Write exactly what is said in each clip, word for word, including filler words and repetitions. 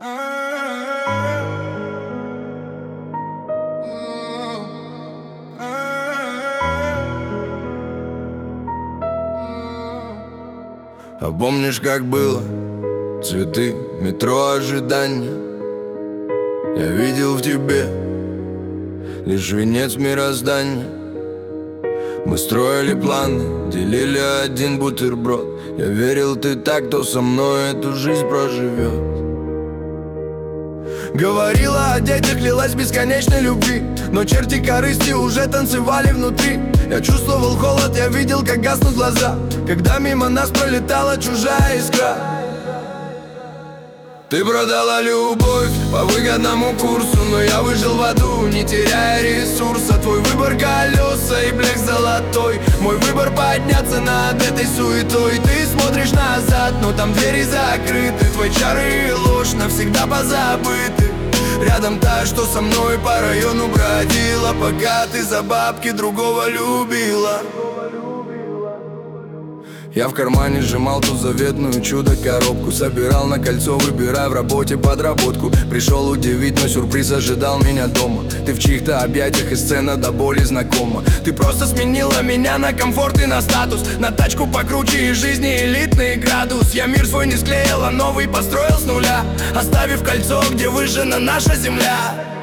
А помнишь, как было? Цветы, метро, ожидания. Я видел в тебе лишь венец мироздания. Мы строили планы, делили один бутерброд. Я верил, ты так, кто со мной эту жизнь проживет. Говорила о детях, лилась бесконечной любви, но черти корысти уже танцевали внутри. Я чувствовал холод, я видел, как гаснут глаза, когда мимо нас пролетала чужая искра. Ты продала любовь по выгодному курсу, но я выжил в аду, не теряя ресурса. Твой выбор колеса и блеск золотой, мой выбор подняться над этой суетой. Ты смотришь назад, но там двери закрыты, твои чары и ложь навсегда позабыты. Рядом та, что со мной по району бродила, пока ты за бабки другого любила. Я в кармане сжимал ту заветную чудо-коробку, собирал на кольцо, выбирая в работе подработку. Пришел удивить, но сюрприз ожидал меня дома. Ты в чьих-то объятиях, и сцена до боли знакома. Ты просто сменила меня на комфорт и на статус, на тачку покруче и жизни элитный градус. Я мир свой не склеил, а новый построил с нуля, оставив кольцо, где выжжена наша земля.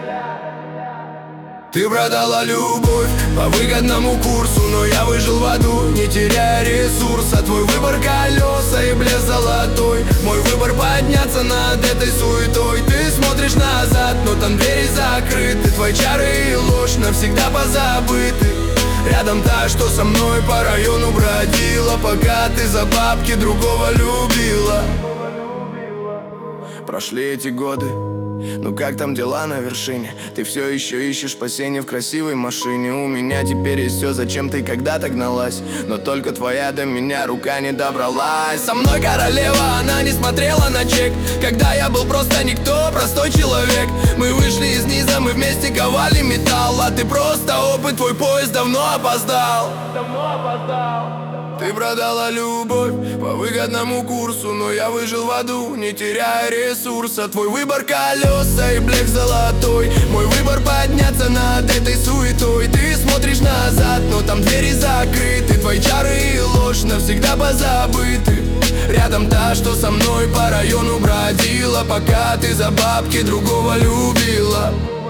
Ты продала любовь по выгодному курсу, но я выжил в аду, не теряя ресурса. Твой выбор колеса и блеск золотой, мой выбор подняться над этой суетой. Ты смотришь назад, но там двери закрыты, твои чары и ложь навсегда позабыты. Рядом та, что со мной по району бродила, пока ты за бабки другого любила. Прошли эти годы, ну как там дела на вершине? Ты все еще ищешь спасение в красивой машине. У меня теперь есть все, зачем ты когда-то гналась, но только твоя до меня рука не добралась. Со мной королева, она не смотрела на чек, когда я был просто никто, простой человек. Мы вышли из низа, мы вместе ковали металл, а ты просто опыт, твой поезд давно опоздал. Давно опоздал. Ты продала любовь по выгодному курсу, но я выжил в аду, не теряя ресурса. Твой выбор колеса и блеск золотой, мой выбор подняться над этой суетой. Ты смотришь назад, но там двери закрыты, твои чары и ложь навсегда позабыты. Рядом та, что со мной по району бродила, пока ты за бабки другого любила.